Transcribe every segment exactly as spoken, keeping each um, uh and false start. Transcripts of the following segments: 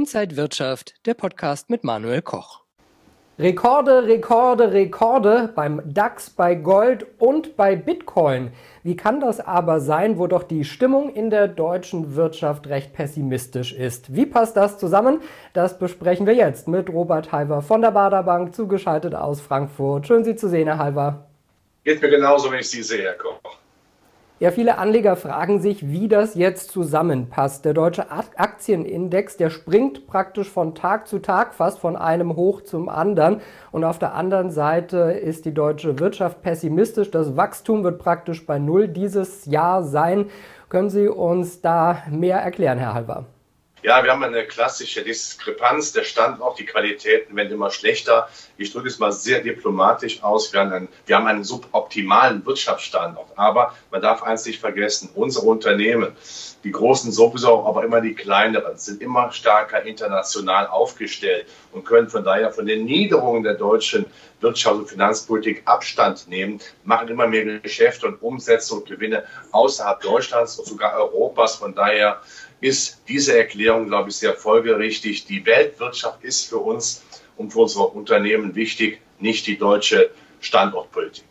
Inside Wirtschaft, der Podcast mit Manuel Koch. Rekorde, Rekorde, Rekorde beim DAX, bei Gold und bei Bitcoin. Wie kann das aber sein, wo doch die Stimmung in der deutschen Wirtschaft recht pessimistisch ist? Wie passt das zusammen? Das besprechen wir jetzt mit Robert Halver von der Baader Bank, zugeschaltet aus Frankfurt. Schön, Sie zu sehen, Herr Halver. Geht mir genauso, wenn ich Sie sehe, Herr Koch. Ja, viele Anleger fragen sich, wie das jetzt zusammenpasst. Der deutsche Aktienindex, der springt praktisch von Tag zu Tag, fast von einem Hoch zum anderen. Und auf der anderen Seite ist die deutsche Wirtschaft pessimistisch. Das Wachstum wird praktisch bei Null dieses Jahr sein. Können Sie uns da mehr erklären, Herr Halver? Ja, wir haben eine klassische Diskrepanz. Der Standort, die Qualitäten werden immer schlechter. Ich drücke es mal sehr diplomatisch aus. Wir haben einen, wir haben einen suboptimalen Wirtschaftsstandort. Aber man darf eins nicht vergessen, unsere Unternehmen, die großen sowieso, aber immer die kleineren, sind immer stärker international aufgestellt und können von daher von den Niederungen der deutschen Wirtschafts- und Finanzpolitik Abstand nehmen, machen immer mehr Geschäfte und Umsätze und Gewinne außerhalb Deutschlands und sogar Europas. Von daher ist diese Erklärung, glaube ich, sehr folgerichtig. Die Weltwirtschaft ist für uns und für unsere Unternehmen wichtig, nicht die deutsche Standortpolitik.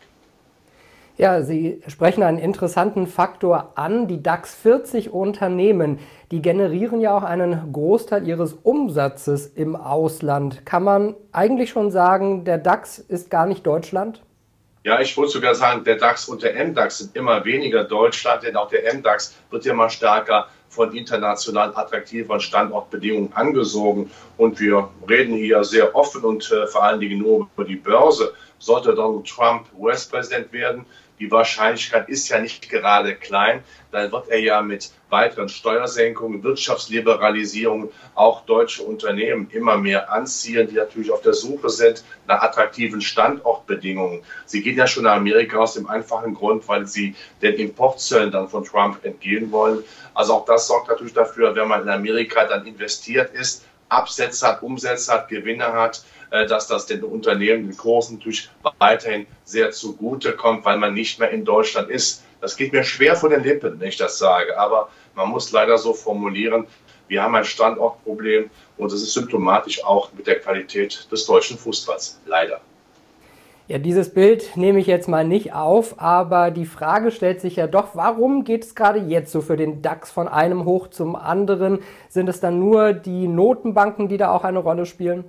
Ja, Sie sprechen einen interessanten Faktor an. Die DAX vierzig Unternehmen, die generieren ja auch einen Großteil ihres Umsatzes im Ausland. Kann man eigentlich schon sagen, der DAX ist gar nicht Deutschland? Ja, ich würde sogar sagen, der DAX und der M DAX sind immer weniger Deutschland, denn auch der M DAX wird ja immer stärker von international attraktiveren Standortbedingungen angesogen. Und wir reden hier sehr offen und äh, vor allen Dingen nur über die Börse. Sollte Donald Trump U S-Präsident werden, die Wahrscheinlichkeit ist ja nicht gerade klein, dann wird er ja mit weiteren Steuersenkungen, Wirtschaftsliberalisierungen auch deutsche Unternehmen immer mehr anziehen, die natürlich auf der Suche sind nach attraktiven Standortbedingungen. Sie gehen ja schon nach Amerika aus dem einfachen Grund, weil sie den Importzöllen dann von Trump entgehen wollen. Also auch das sorgt natürlich dafür, wenn man in Amerika dann investiert ist, Absätze hat, Umsätze hat, Gewinne hat, dass das den Unternehmen, den Kursen natürlich weiterhin sehr zugute kommt, weil man nicht mehr in Deutschland ist. Das geht mir schwer von den Lippen, wenn ich das sage, aber man muss leider so formulieren, wir haben ein Standortproblem und es ist symptomatisch auch mit der Qualität des deutschen Fußballs, leider. Ja, dieses Bild nehme ich jetzt mal nicht auf, aber die Frage stellt sich ja doch, warum geht es gerade jetzt so für den DAX von einem Hoch zum anderen? Sind es dann nur die Notenbanken, die da auch eine Rolle spielen?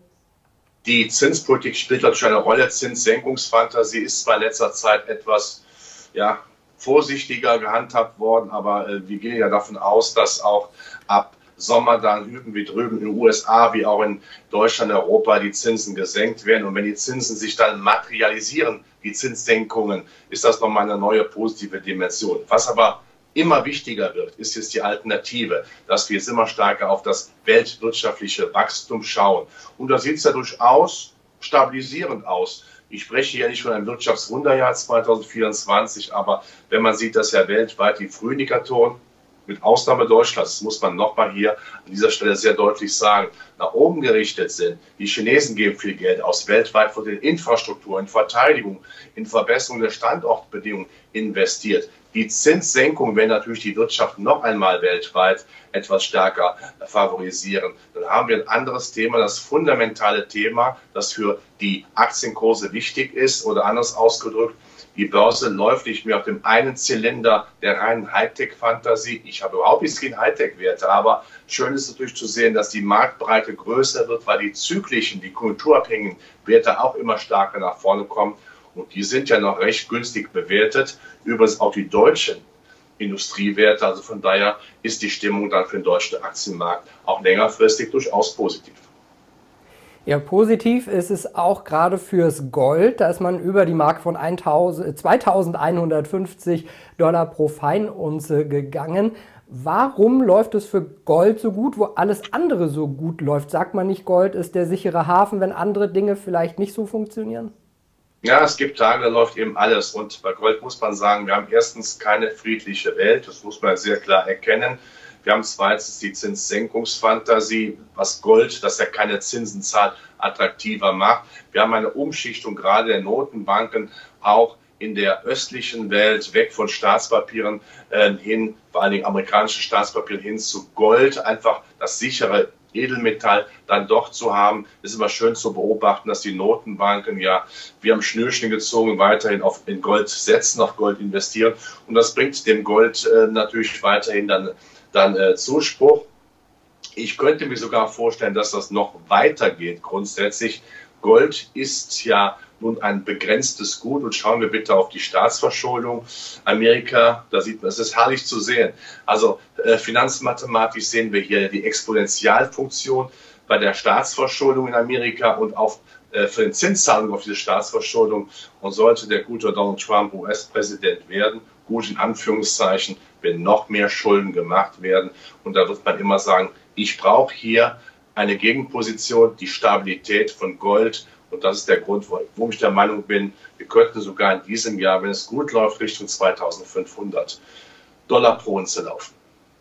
Die Zinspolitik spielt natürlich eine Rolle. Zinssenkungsfantasie ist zwar in letzter Zeit etwas ja, vorsichtiger gehandhabt worden, aber äh, wir gehen ja davon aus, dass auch ab Sommer dann hüben wie drüben in den U S A, wie auch in Deutschland, Europa, die Zinsen gesenkt werden. Und wenn die Zinsen sich dann materialisieren, die Zinssenkungen, ist das nochmal eine neue positive Dimension. Was aber immer wichtiger wird, ist jetzt die Alternative, dass wir jetzt immer stärker auf das weltwirtschaftliche Wachstum schauen. Und da sieht es ja durchaus stabilisierend aus. Ich spreche ja nicht von einem Wirtschaftswunderjahr zweitausendvierundzwanzig, aber wenn man sieht, dass ja weltweit die Frühindikatoren, mit Ausnahme Deutschlands, das muss man nochmal hier an dieser Stelle sehr deutlich sagen, nach oben gerichtet sind. Die Chinesen geben viel Geld aus, weltweit wird in Infrastruktur, in Verteidigung, in Verbesserung der Standortbedingungen investiert. Die Zinssenkung werden natürlich die Wirtschaft noch einmal weltweit etwas stärker favorisieren. Dann haben wir ein anderes Thema, das fundamentale Thema, das für die Aktienkurse wichtig ist oder anders ausgedrückt, die Börse läuft nicht mehr auf dem einen Zylinder der reinen Hightech-Fantasie. Ich habe überhaupt nichts gegen Hightech-Werte, aber schön ist natürlich zu sehen, dass die Marktbreite größer wird, weil die zyklischen, die konjunkturabhängigen Werte auch immer stärker nach vorne kommen. Und die sind ja noch recht günstig bewertet. Übrigens auch die deutschen Industriewerte. Also von daher ist die Stimmung dann für den deutschen Aktienmarkt auch längerfristig durchaus positiv. Ja, positiv ist es auch gerade fürs Gold. Da ist man über die Marke von zweitausendeinhundertfünfzig Dollar pro Feinunze gegangen. Warum läuft es für Gold so gut, wo alles andere so gut läuft? Sagt man nicht, Gold ist der sichere Hafen, wenn andere Dinge vielleicht nicht so funktionieren? Ja, es gibt Tage, da läuft eben alles. Und bei Gold muss man sagen, wir haben erstens keine friedliche Welt. Das muss man sehr klar erkennen. Wir haben zweitens die Zinssenkungsfantasie, was Gold, das ja keine Zinsen zahlt, attraktiver macht. Wir haben eine Umschichtung gerade der Notenbanken auch in der östlichen Welt, weg von Staatspapieren äh, hin, vor allen Dingen amerikanischen Staatspapieren hin zu Gold, einfach das sichere Edelmetall dann doch zu haben. Es ist immer schön zu beobachten, dass die Notenbanken ja, wir haben Schnürchen gezogen, weiterhin auf in Gold setzen, auf Gold investieren. Und das bringt dem Gold äh, natürlich weiterhin dann, dann äh, Zuspruch. Ich könnte mir sogar vorstellen, dass das noch weitergeht grundsätzlich. Gold ist ja nun ein begrenztes Gut und schauen wir bitte auf die Staatsverschuldung. Amerika, da sieht man, es ist herrlich zu sehen. Also äh, finanzmathematisch sehen wir hier die Exponentialfunktion bei der Staatsverschuldung in Amerika und auch äh, für den Zinszahlungen auf diese Staatsverschuldung. Und sollte der gute Donald Trump U S-Präsident werden, gut in Anführungszeichen, wenn noch mehr Schulden gemacht werden. Und da wird man immer sagen, ich brauche hier eine Gegenposition, die Stabilität von Gold. Und das ist der Grund, wo ich der Meinung bin, wir könnten sogar in diesem Jahr, wenn es gut läuft, Richtung zweitausendfünfhundert Dollar pro Unze laufen.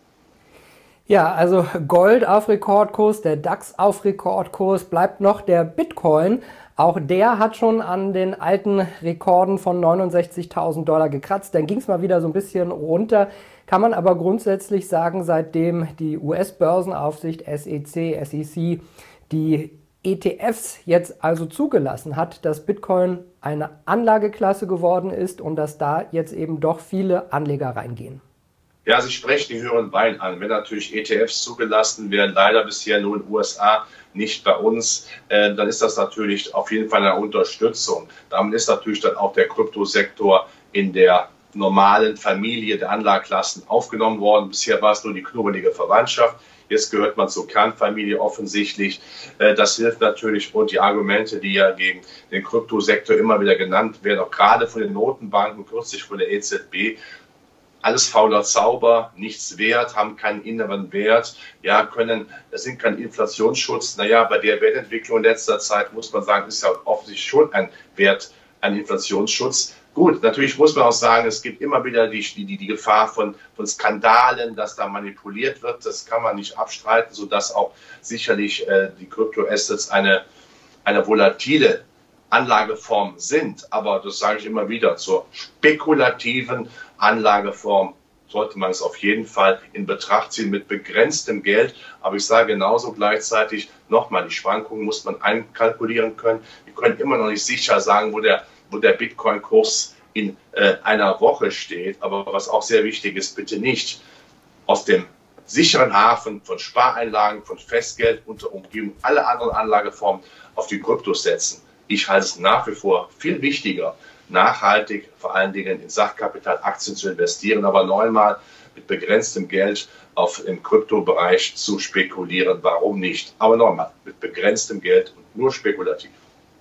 Ja, also Gold auf Rekordkurs, der DAX auf Rekordkurs, bleibt noch der Bitcoin. Auch der hat schon an den alten Rekorden von neunundsechzigtausend Dollar gekratzt. Dann ging es mal wieder so ein bisschen runter. Kann man aber grundsätzlich sagen, seitdem die U S-Börsenaufsicht S E C, S E C die E T Fs jetzt also zugelassen hat, dass Bitcoin eine Anlageklasse geworden ist und dass da jetzt eben doch viele Anleger reingehen. Ja, Sie sprechen die höheren Wahlen an. Wenn natürlich E T Fs zugelassen werden, leider bisher nur in den U S A, nicht bei uns, äh, dann ist das natürlich auf jeden Fall eine Unterstützung. Damit ist natürlich dann auch der Kryptosektor in der normalen Familie der Anlageklassen aufgenommen worden. Bisher war es nur die knubbelige Verwandtschaft. Jetzt gehört man zur Kernfamilie offensichtlich. Das hilft natürlich. Und die Argumente, die ja gegen den Kryptosektor immer wieder genannt werden, auch gerade von den Notenbanken, kürzlich von der E Z B, alles fauler Zauber, nichts wert, haben keinen inneren Wert, ja, können, es sind kein Inflationsschutz. Naja, bei der Wertentwicklung in letzter Zeit muss man sagen, ist ja offensichtlich schon ein Wert, ein Inflationsschutz. Gut, natürlich muss man auch sagen, es gibt immer wieder die, die, die Gefahr von, von Skandalen, dass da manipuliert wird. Das kann man nicht abstreiten, sodass auch sicherlich äh, die Kryptoassets eine, eine volatile Anlageform sind. Aber das sage ich immer wieder, zur spekulativen Anlageform sollte man es auf jeden Fall in Betracht ziehen mit begrenztem Geld. Aber ich sage genauso gleichzeitig nochmal, die Schwankungen muss man einkalkulieren können. Wir können immer noch nicht sicher sagen, wo der wo der Bitcoin-Kurs in äh, einer Woche steht. Aber was auch sehr wichtig ist, bitte nicht aus dem sicheren Hafen von Spareinlagen, von Festgeld unter Umgebung alle anderen Anlageformen auf die Kryptos setzen. Ich halte es nach wie vor viel wichtiger, nachhaltig vor allen Dingen in Sachkapital, Aktien zu investieren, aber neunmal mit begrenztem Geld auf im Kryptobereich zu spekulieren. Warum nicht? Aber nochmal, mit begrenztem Geld und nur spekulativ.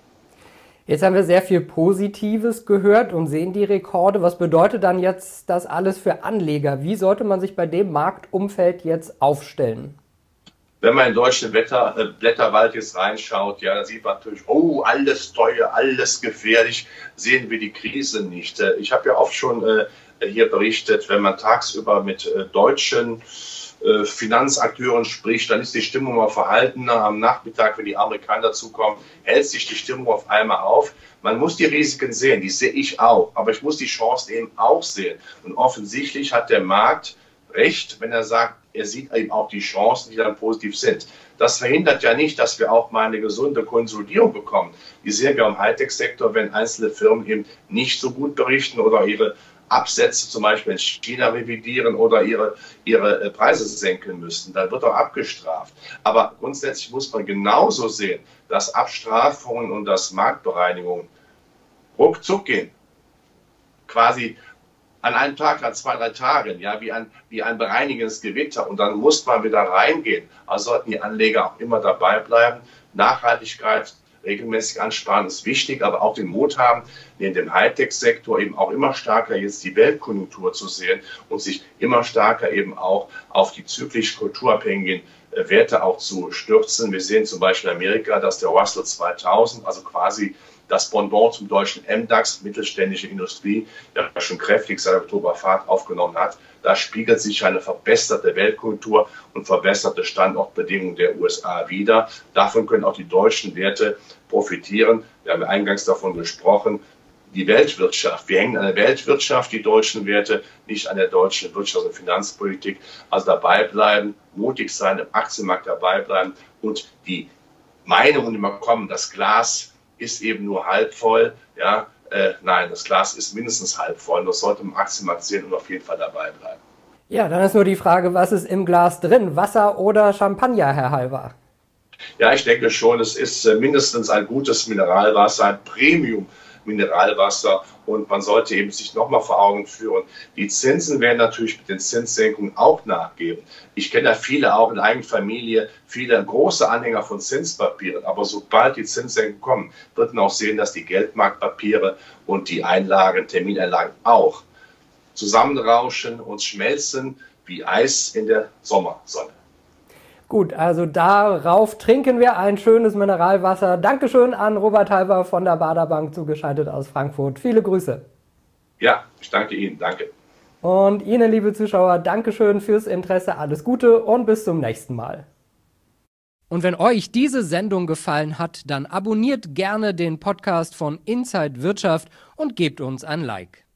Jetzt haben wir sehr viel Positives gehört und sehen die Rekorde. Was bedeutet dann jetzt das alles für Anleger? Wie sollte man sich bei dem Marktumfeld jetzt aufstellen? Wenn man in den deutschen Wetter, äh, Blätterwald jetzt reinschaut, ja, da sieht man natürlich, oh, alles teuer, alles gefährlich, sehen wir die Krise nicht. Äh, ich habe ja oft schon äh, hier berichtet, wenn man tagsüber mit äh, deutschen äh, Finanzakteuren spricht, dann ist die Stimmung mal verhaltener. Am Nachmittag, wenn die Amerikaner dazukommen, hält sich die Stimmung auf einmal auf. Man muss die Risiken sehen, die sehe ich auch, aber ich muss die Chancen eben auch sehen. Und offensichtlich hat der Markt recht, wenn er sagt, er sieht eben auch die Chancen, die dann positiv sind. Das verhindert ja nicht, dass wir auch mal eine gesunde Konsolidierung bekommen. Die sehen wir im Hightech-Sektor, wenn einzelne Firmen eben nicht so gut berichten oder ihre Absätze zum Beispiel in China revidieren oder ihre, ihre Preise senken müssen. Dann wird auch abgestraft. Aber grundsätzlich muss man genauso sehen, dass Abstrafungen und dass Marktbereinigungen ruckzuck gehen. Quasi an einem Tag, an zwei, drei Tagen, ja, wie ein, wie ein bereinigendes Gewitter. Und dann muss man wieder reingehen. Also sollten die Anleger auch immer dabei bleiben. Nachhaltigkeit, regelmäßig ansparen ist wichtig, aber auch den Mut haben, in dem Hightech-Sektor eben auch immer stärker jetzt die Weltkonjunktur zu sehen und sich immer stärker eben auch auf die zyklisch kulturabhängigen Werte auch zu stürzen. Wir sehen zum Beispiel in Amerika, dass der Russell zweitausend, also quasi das Pendant zum deutschen M DAX, mittelständische Industrie, ja schon kräftig seit Oktober Fahrt aufgenommen hat. Da spiegelt sich eine verbesserte Weltkultur und verbesserte Standortbedingungen der U S A wider. Davon können auch die deutschen Werte profitieren. Wir haben eingangs davon gesprochen. die Weltwirtschaft. Wir hängen an der Weltwirtschaft, die deutschen Werte, nicht an der deutschen Wirtschafts- und Finanzpolitik. Also dabei bleiben, mutig sein, im Aktienmarkt dabei bleiben und die Meinungen immer kommen, das Glas ist eben nur halb voll. Ja, äh, nein, das Glas ist mindestens halb voll. Das sollte man im Aktienmarkt sehen und auf jeden Fall dabei bleiben. Ja, dann ist nur die Frage, was ist im Glas drin? Wasser oder Champagner, Herr Halver? Ja, ich denke schon, es ist äh, mindestens ein gutes Mineralwasser, ein Premium Mineralwasser, und man sollte eben sich nochmal vor Augen führen, die Zinsen werden natürlich mit den Zinssenkungen auch nachgeben. Ich kenne ja viele auch in der eigenen Familie, viele große Anhänger von Zinspapieren, aber sobald die Zinssenkungen kommen, wird man auch sehen, dass die Geldmarktpapiere und die Einlagen, Termineinlagen auch zusammenrauschen und schmelzen wie Eis in der Sommersonne. Gut, also darauf trinken wir ein schönes Mineralwasser. Dankeschön an Robert Halver von der Baader Bank, zugeschaltet aus Frankfurt. Viele Grüße. Ja, ich danke Ihnen. Danke. Und Ihnen, liebe Zuschauer, Dankeschön fürs Interesse. Alles Gute und bis zum nächsten Mal. Und wenn euch diese Sendung gefallen hat, dann abonniert gerne den Podcast von Inside Wirtschaft und gebt uns ein Like.